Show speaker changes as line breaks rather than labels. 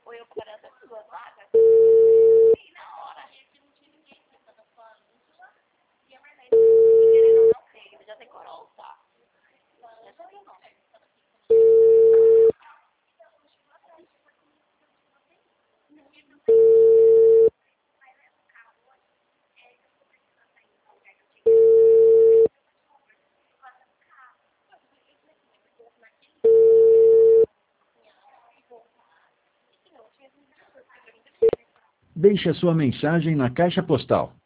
Ou eu parando as duas vagas? Sim, na hora. E a Marlene, querendo ou não, sei, ele já decorou, tá? Já sei, não.
Deixe a sua mensagem na caixa postal